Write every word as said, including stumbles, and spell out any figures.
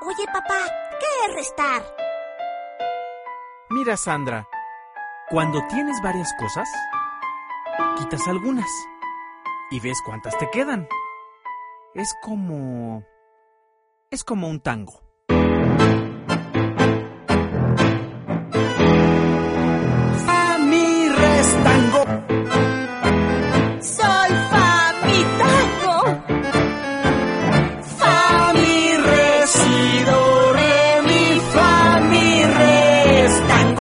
Oye, papá, ¿qué es restar? Mira, Sandra, cuando tienes varias cosas, quitas algunas y ves cuántas te quedan. Es como... es como un tango.